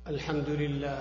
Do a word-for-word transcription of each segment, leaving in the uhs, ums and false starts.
الحمد لله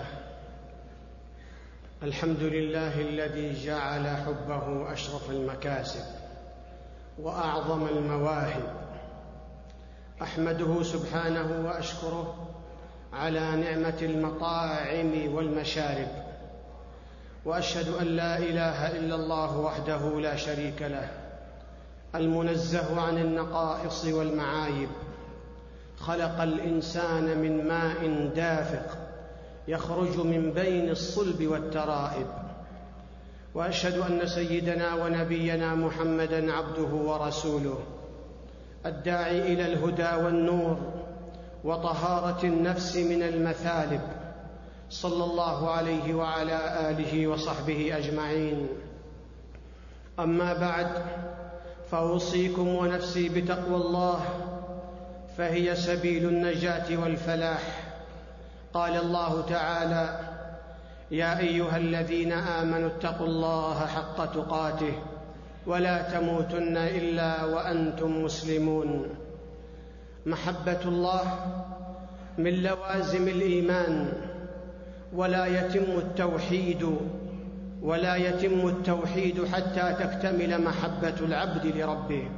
الحمد لله الذي جعل حبه أشرف المكاسب وأعظم المواهب. أحمده سبحانه وأشكره على نعمة المطاعم والمشارب، وأشهد أن لا إله إلا الله وحده لا شريك له، المنزه عن النقائص والمعايب. خلق الإنسان من ماء دافق يخرج من بين الصلب والترائب. وأشهد أن سيدنا ونبينا محمدًا عبده ورسوله، الداعي إلى الهدى والنور وطهارة النفس من المثالب، صلى الله عليه وعلى آله وصحبه أجمعين. أما بعد، فأوصيكم ونفسي بتقوى الله، فهي سبيل النجاة والفلاح. قال الله تعالى: يا أيها الذين آمنوا اتقوا الله حق تقاته ولا تموتن إلا وأنتم مسلمون. محبة الله من لوازم الإيمان، ولا يتم التوحيد ولا يتم التوحيد حتى تكتمل محبة العبد لربه.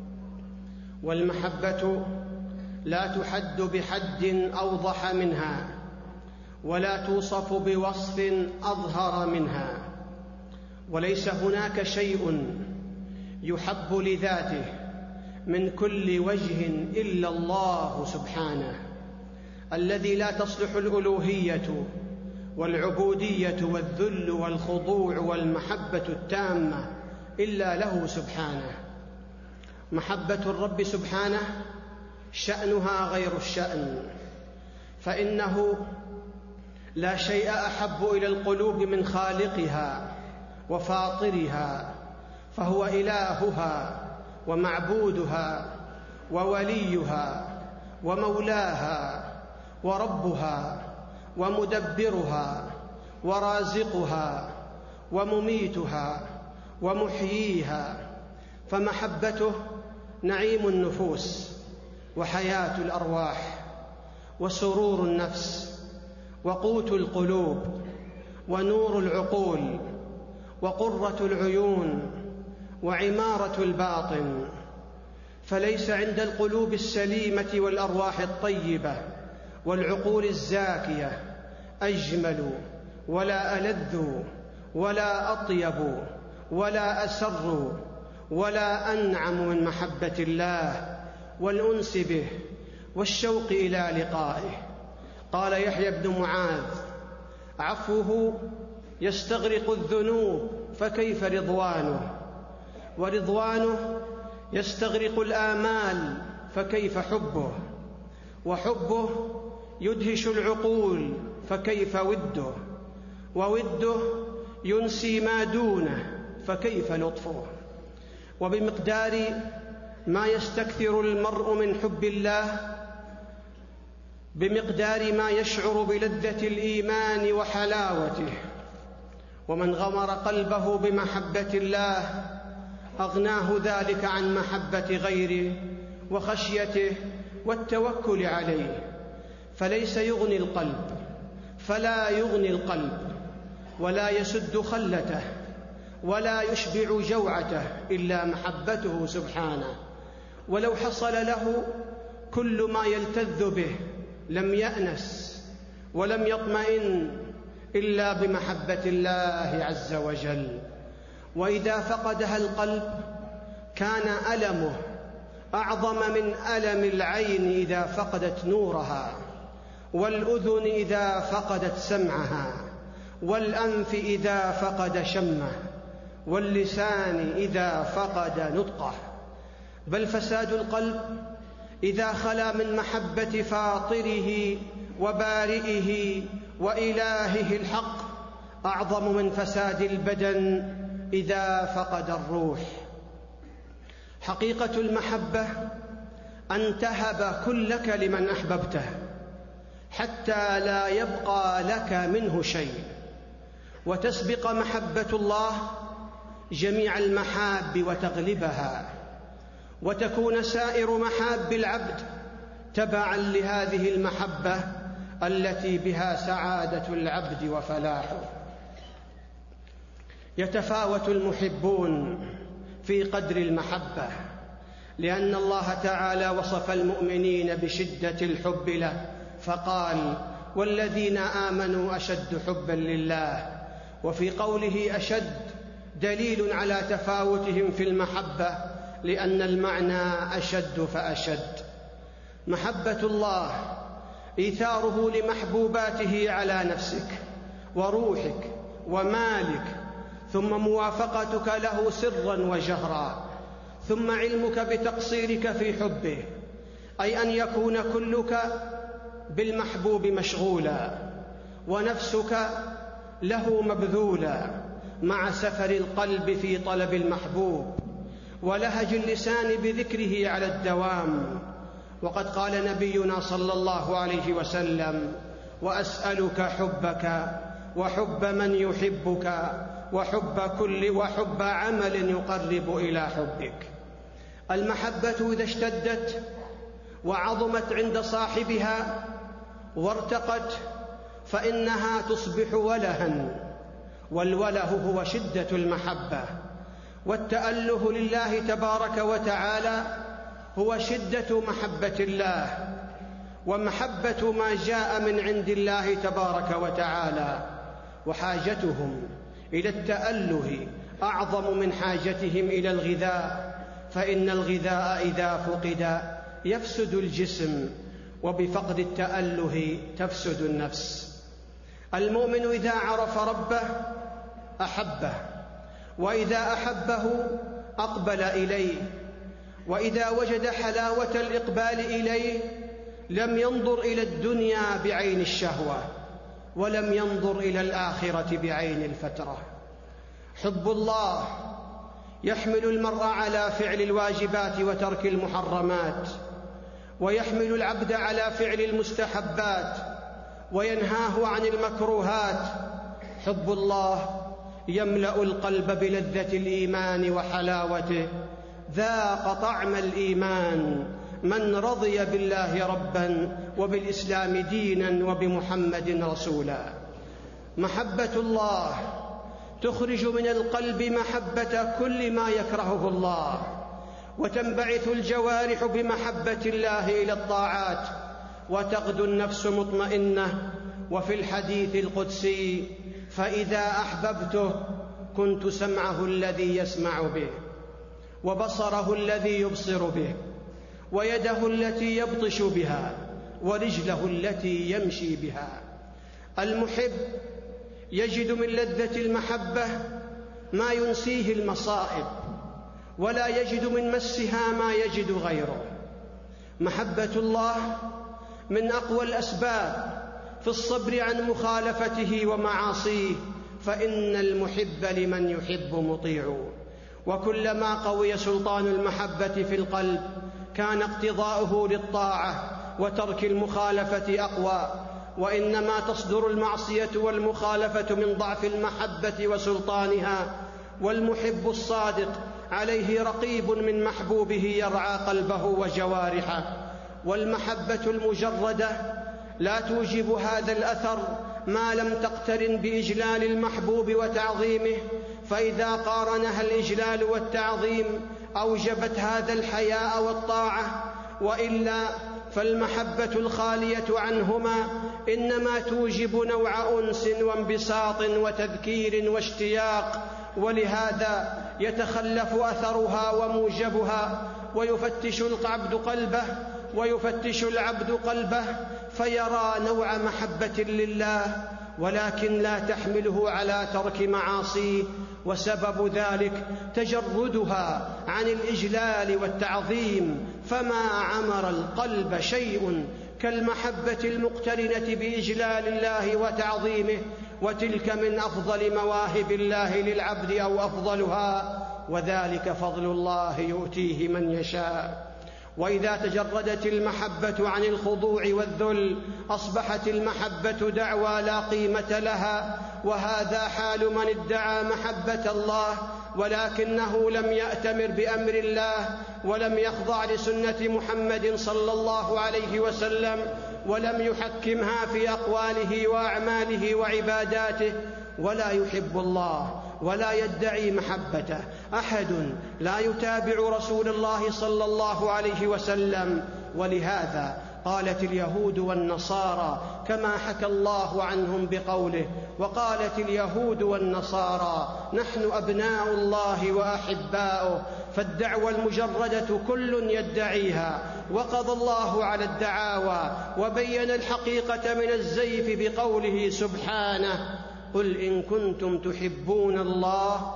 والمحبة لا تحد بحد أوضح منها، ولا توصف بوصف أظهر منها. وليس هناك شيء يحب لذاته من كل وجه إلا الله سبحانه، الذي لا تصلح الألوهية والعبودية والذل والخضوع والمحبة التامة إلا له سبحانه. محبة الرب سبحانه شأنها غير الشأن، فإنه لا شيء أحب إلى القلوب من خالقها وفاطرها، فهو إلهها ومعبودها ووليها ومولاها وربها ومدبرها ورازقها ومميتها ومحييها. فمحبته نعيم النفوس وحياة الأرواح وسرور النفس وقوت القلوب ونور العقول وقرة العيون وعمارة الباطن. فليس عند القلوب السليمة والأرواح الطيبة والعقول الزاكية أجمل ولا ألذ ولا أطيب ولا أسر ولا أنعم من محبة الله والأنس به والشوق إلى لقائه. قال يحيى بن معاذ: عفوه يستغرق الذنوب فكيف رضوانه، ورضوانه يستغرق الآمال فكيف حبه، وحبه يدهش العقول فكيف وده، ووده ينسي ما دونه فكيف لطفه. وبمقدار ما يستكثر المرء من حب الله، بمقدار ما يشعر بلذة الإيمان وحلاوته. ومن غمر قلبه بمحبة الله أغناه ذلك عن محبة غيره وخشيته والتوكل عليه. فليس يغني القلب فلا يغني القلب ولا يسد خلته ولا يشبع جوعته إلا محبته سبحانه. ولو حصل له كل ما يلتذ به لم يأنس ولم يطمئن إلا بمحبة الله عز وجل. وإذا فقدها القلب كان ألمه أعظم من ألم العين إذا فقدت نورها، والأذن إذا فقدت سمعها، والأنف إذا فقد شمه، واللسان إذا فقد نطقه. بل فساد القلب إذا خلا من محبة فاطره وبارئه وإلهه الحق أعظم من فساد البدن إذا فقد الروح. حقيقة المحبة أن تهب كلك لمن أحببته حتى لا يبقى لك منه شيء، وتسبق محبة الله جميع المحاب وتغلبها، وتكون سائر محاب العبد تبعا لهذه المحبة التي بها سعادة العبد وفلاحه. يتفاوت المحبون في قدر المحبة، لأن الله تعالى وصف المؤمنين بشدة الحب له فقال: والذين آمنوا أشد حبا لله. وفي قوله أشد دليل على تفاوتهم في المحبة، لأن المعنى أشد فأشد. محبة الله إيثاره لمحبوباته على نفسك وروحك ومالك، ثم موافقتك له سرا وجهرا، ثم علمك بتقصيرك في حبه، أي أن يكون كلك بالمحبوب مشغولا، ونفسك له مبذولا، مع سفر القلب في طلب المحبوب، ولهج اللسان بذكره على الدوام. وقد قال نبينا صلى الله عليه وسلم: وأسألك حبك وحب من يحبك وحب كل وحب عمل يقرب إلى حبك. المحبة إذا اشتدت وعظمت عند صاحبها وارتقت فإنها تصبح ولها، والوله هو شدة المحبة، والتأله لله تبارك وتعالى هو شدة محبة الله، ومحبة ما جاء من عند الله تبارك وتعالى. وحاجتهم إلى التأله أعظم من حاجتهم إلى الغذاء، فإن الغذاء إذا فقد يفسد الجسم، وبفقد التأله تفسد النفس. المؤمن إذا عرف ربه أحبه، وإذا أحبه أقبل إليه، وإذا وجد حلاوة الإقبال إليه لم ينظر إلى الدنيا بعين الشهوة، ولم ينظر إلى الآخرة بعين الفترة. حب الله يحمل المرء على فعل الواجبات وترك المحرمات، ويحمل العبد على فعل المستحبات وينهاه عن المكروهات. حب الله يملأ القلب بلذة الإيمان وحلاوته. ذاق طعم الإيمان من رضي بالله ربا وبالإسلام دينا وبمحمد رسولا. محبة الله تخرج من القلب محبة كل ما يكرهه الله، وتنبعث الجوارح بمحبة الله إلى الطاعات، وتغدو النفس مطمئنة. وفي الحديث القدسي: فإذا أحببته كنت سمعه الذي يسمع به، وبصره الذي يبصر به، ويده التي يبطش بها، ورجله التي يمشي بها. المحب يجد من لذة المحبة ما ينسيه المصائب، ولا يجد من مسها ما يجد غيره. محبة الله من أقوى الأسباب في الصبر عن مخالفته ومعاصيه، فإن المحب لمن يحب مطيع. وكلما قوي سلطان المحبة في القلب كان اقتضاؤه للطاعة وترك المخالفة أقوى. وإنما تصدر المعصية والمخالفة من ضعف المحبة وسلطانها. والمحب الصادق عليه رقيب من محبوبه يرعى قلبه وجوارحه. والمحبة المجردة لا توجب هذا الأثر ما لم تقترن بإجلال المحبوب وتعظيمه، فإذا قارنها الإجلال والتعظيم أوجبت هذا الحياء والطاعة، وإلا فالمحبة الخالية عنهما إنما توجب نوع أنس وانبساط وتذكير واشتياق، ولهذا يتخلف أثرها وموجبها. ويفتش العبد قلبه ويفتش العبد قلبه فيرى نوع محبة لله، ولكن لا تحمله على ترك معاصيه، وسبب ذلك تجردها عن الإجلال والتعظيم. فما عمر القلب شيء كالمحبة المقترنة بإجلال الله وتعظيمه، وتلك من أفضل مواهب الله للعبد أو أفضلها، وذلك فضل الله يؤتيه من يشاء. وإذا تجردت المحبة عن الخضوع والذل أصبحت المحبة دعوى لا قيمة لها، وهذا حال من ادعى محبة الله ولكنه لم يأتمر بأمر الله ولم يخضع لسنة محمد صلى الله عليه وسلم، ولم يحكمها في أقواله وأعماله وعباداته ولا يحب الله ولا يدعي محبته. أحد لا يتابع رسول الله صلى الله عليه وسلم. ولهذا قالت اليهود والنصارى كما حكى الله عنهم بقوله: وقالت اليهود والنصارى نحن أبناء الله وأحباؤه. فالدعوى المجردة كل يدعيها، وقضى الله على الدعاوى وبين الحقيقة من الزيف بقوله سبحانه: قل إن كنتم تحبون الله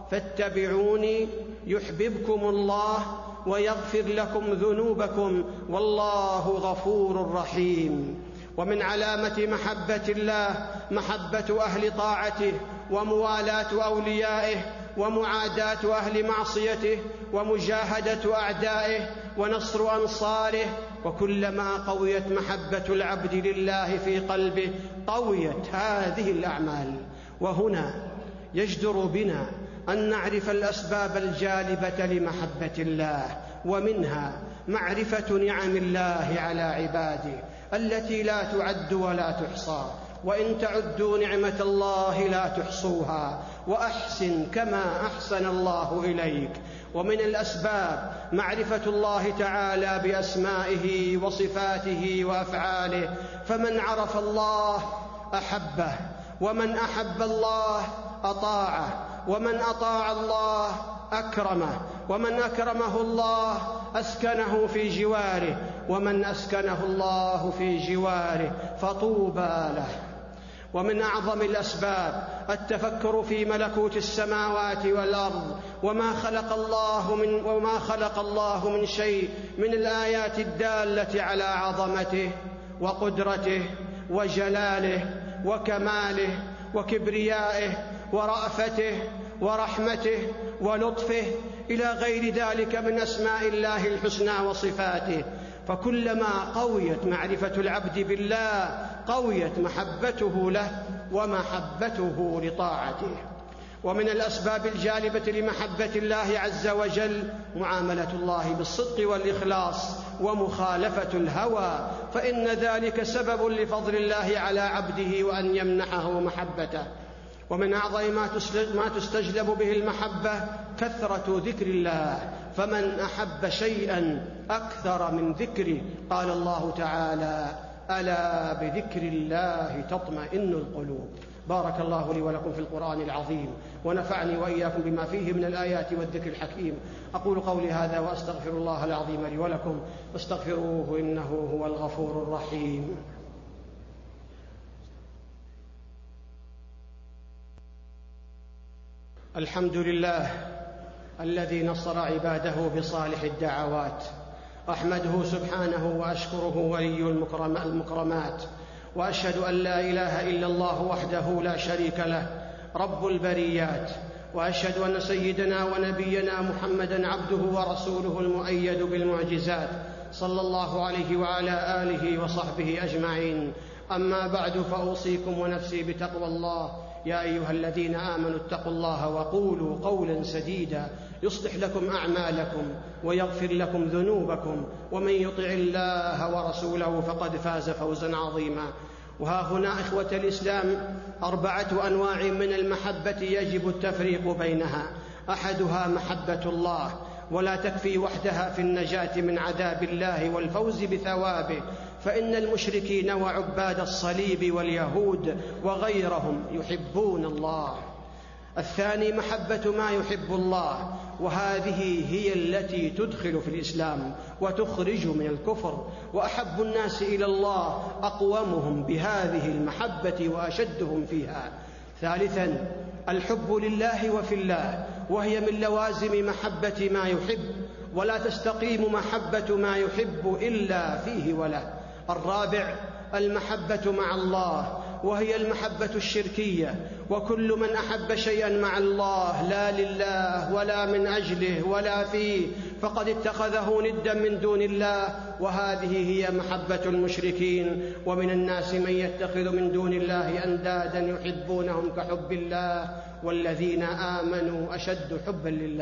فاتبعوني يحببكم الله ويغفر لكم ذنوبكم والله غفور رحيم. ومن علامة محبة الله محبة أهل طاعته وموالاة أوليائه ومعاداة أهل معصيته ومجاهدة أعدائه ونصر أنصاره. وكلما قويت محبة العبد لله في قلبه قويت هذه الأعمال. وهنا يجدر بنا أن نعرف الأسباب الجالبة لمحبة الله، ومنها معرفة نعم الله على عباده التي لا تعد ولا تحصى، وإن تعدوا نعمة الله لا تحصوها، وأحسن كما أحسن الله إليك. ومن الأسباب معرفة الله تعالى بأسمائه وصفاته وأفعاله، فمن عرف الله أحبه، ومن أحب الله أطاعه، ومن أطاع الله أكرمه، ومن أكرمه الله أسكنه في جواره، ومن أسكنه الله في جواره فطوبى له. ومن أعظم الأسباب التفكر في ملكوت السماوات والأرض وما خلق الله من وما خلق الله من شيء من الآيات الدالة على عظمته وقدرته وجلاله وكماله وكبريائه ورأفته ورحمته ولطفه إلى غير ذلك من أسماء الله الحسنى وصفاته. فكلما قويت معرفة العبد بالله قويت محبته له ومحبته لطاعته. ومن الأسباب الجالبة لمحبة الله عز وجل معاملة الله بالصدق والإخلاص ومخالفة الهوى، فإن ذلك سبب لفضل الله على عبده وأن يمنحه محبته. ومن أعظم ما تستجلب به المحبة كثرة ذكر الله، فمن أحب شيئا أكثر من ذكره. قال الله تعالى: ألا بذكر الله تطمئن القلوب. بارك الله لي ولكم في القرآن العظيم، ونفعني وإياكم بما فيه من الآيات والذكر الحكيم. أقول قولي هذا وأستغفر الله العظيم لي ولكم، فاستغفروه إنه هو الغفور الرحيم. الحمد لله الذي نصر عباده بصالح الدعوات، أحمده سبحانه وأشكره ولي المكرمات، وأشهد أن لا إله إلا الله وحده لا شريك له رب البريات، وأشهد أن سيدنا ونبينا محمدًا عبده ورسوله المؤيد بالمعجزات صلى الله عليه وعلى آله وصحبه أجمعين. أما بعد، فأوصيكم ونفسي بتقوى الله. يا أيها الذين آمنوا اتقوا الله وقولوا قولا سديدا يصلح لكم أعمالكم ويغفر لكم ذنوبكم، ومن يطع الله ورسوله فقد فاز فوزا عظيما. وها هنا إخوة الإسلام أربعة أنواع من المحبة يجب التفريق بينها. أحدها محبة الله، ولا تكفي وحدها في النجاة من عذاب الله والفوز بثوابه، فإن المشركين وعباد الصليب واليهود وغيرهم يحبون الله. الثاني محبة ما يحب الله، وهذه هي التي تدخل في الإسلام وتخرج من الكفر، وأحب الناس إلى الله أقومهم بهذه المحبة وأشدهم فيها. ثالثا الحب لله وفي الله، وهي من لوازم محبة ما يحب، ولا تستقيم محبة ما يحب إلا فيه وله. الرابع المحبة مع الله، وهي المحبة الشركية، وكل من أحب شيئا مع الله لا لله ولا من أجله ولا فيه فقد اتخذه ندا من دون الله، وهذه هي محبة المشركين. ومن الناس من يتخذ من دون الله أندادا يحبونهم كحب الله والذين آمنوا أشد حبا لله.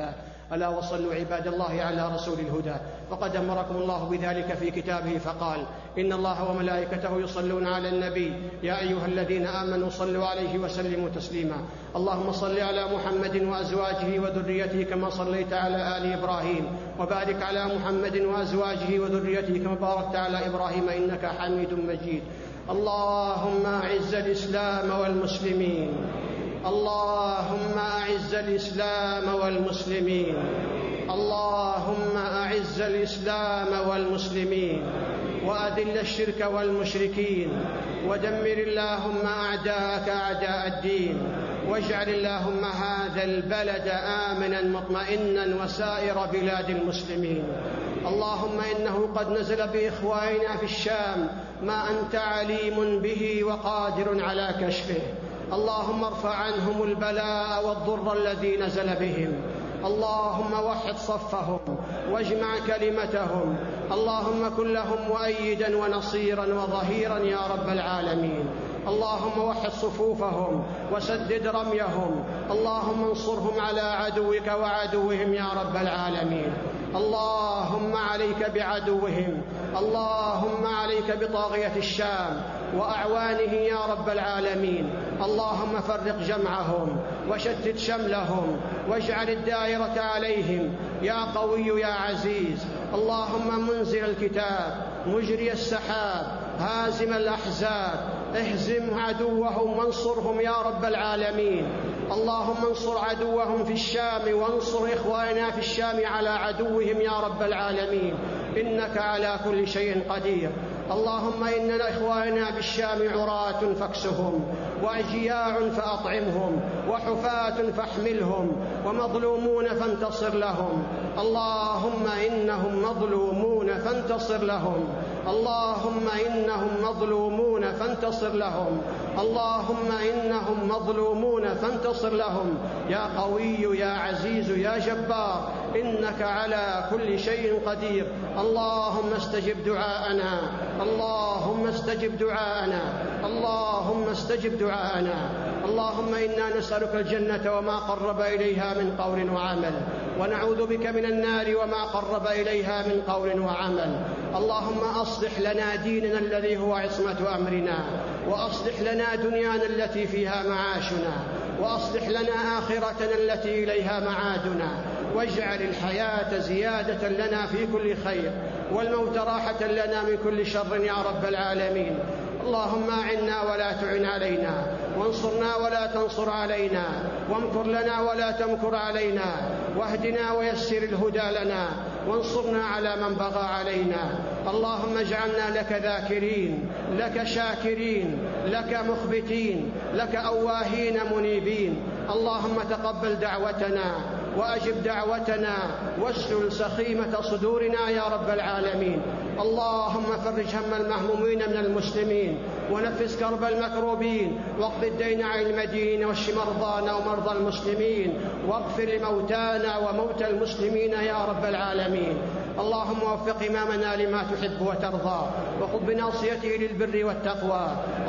ألا وصلوا عباد الله على رسول الهدى، فقد أمركم الله بذلك في كتابه فقال: إن الله وملائكته يصلون على النبي يا أيها الذين آمنوا صلوا عليه وسلموا تسليما. اللهم صل على محمد وأزواجه وذريته كما صليت على آل إبراهيم، وبارك على محمد وأزواجه وذريته كما باركت على إبراهيم إنك حميد مجيد. اللهم أعز الإسلام والمسلمين، اللهم أعز الإسلام والمسلمين، اللهم أعز الإسلام والمسلمين، وأذل الشرك والمشركين، ودمر اللهم أعداءك أعداء الدين، واجعل اللهم هذا البلد آمنا مطمئنا وسائر بلاد المسلمين. اللهم إنه قد نزل بإخواننا في الشام ما أنت عليم به وقادر على كشفه. اللهم ارفع عنهم البلاء والضر الذي نزل بهم. اللهم وحد صفهم واجمع كلمتهم. اللهم كن لهم مؤيدا ونصيرا وظهيرا يا رب العالمين. اللهم وحد صفوفهم وسدد رميهم. اللهم انصرهم على عدوك وعدوهم يا رب العالمين. اللهم عليك بعدوهم، اللهم عليك بطاغية الشام وأعوانه يا رب العالمين. اللهم فرق جمعهم وشتت شملهم واجعل الدائرة عليهم يا قوي يا عزيز. اللهم منزل الكتاب مجري السحاب هازم الأحزاب اهزم عدوهم وانصرهم يا رب العالمين. اللهم انصر عدوهم في الشام وانصر إخواننا في الشام على عدوهم يا رب العالمين، إنك على كل شيء قدير. اللهم إن إخواننا بالشام عراة فاكسهم، وأجياع فأطعمهم، وحفاة فاحملهم، ومظلومون فانتصر لهم. اللهم إنهم مظلومون فانتصر لهم. اللهم إنهم مظلومون فانتصر لهم. اللهم إنهم مظلومون فانتصر لهم يا قوي يا عزيز يا جبار، إنك على كل شيء قدير. اللهم استجب دعاءنا، اللهم استجب دعاءنا، اللهم استجب دعاءنا. اللهم إنا نسألك الجنة وما قرب إليها من قول وعمل، ونعوذ بك من النار وما قرب إليها من قول وعمل. اللهم أصلح لنا ديننا الذي هو عصمة أمرنا، وأصلح لنا دنيانا التي فيها معاشنا، وأصلح لنا آخرتنا التي إليها معادنا، واجعل الحياة زيادة لنا في كل خير، والموت راحة لنا من كل شر يا رب العالمين. اللهم أعنا ولا تعن علينا، وانصرنا ولا تنصر علينا، وامكر لنا ولا تمكر علينا، واهدنا ويسر الهدى لنا، وانصرنا على من بغى علينا. اللهم اجعلنا لك ذاكرين، لك شاكرين، لك مخبتين، لك أواهين منيبين. اللهم تقبل دعوتنا وأجب دعوتنا واسلل سخيمة صدورنا يا رب العالمين. اللهم فرج هم المهمومين من المسلمين، ونفس كرب المكروبين، واقض الدين عن المدين، واشف مرضانا ومرضى المسلمين، واغفر لموتانا وموتى المسلمين يا رب العالمين. اللهم وفق إمامنا لما تحب وترضى، وخذ بناصيته للبر والتقوى.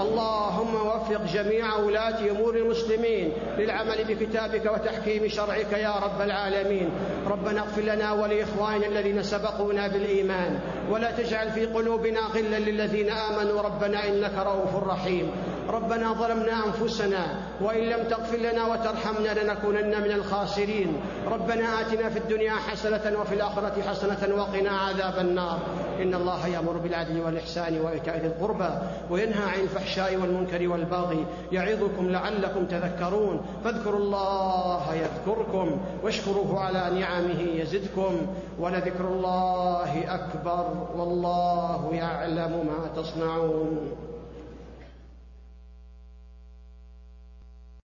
اللهم وفق جميع ولاة أمور المسلمين للعمل بكتابك وتحكيم شرعك يا رب العالمين. ربنا اغفر لنا ولإخواننا الذين سبقونا بالإيمان، ولا تجعل في قلوبنا غلا للذين آمنوا ربنا إنك رؤوف رحيم. ربنا ظلمنا أنفسنا، وإن لم تغفر لنا وترحمنا لنكونن من الخاسرين. ربنا آتنا في الدنيا حسنة وفي الآخرة حسنة وقنا عذاب النار. إن الله يأمر بالعدل والإحسان وإيتاء ذي القربى، وينهى عن الفحشاء والمنكر والبغي، يعظكم لعلكم تذكرون. فاذكروا الله يذكركم، واشكروه على نعمه يزدكم، ولذكر الله أكبر، والله يعلم ما تصنعون.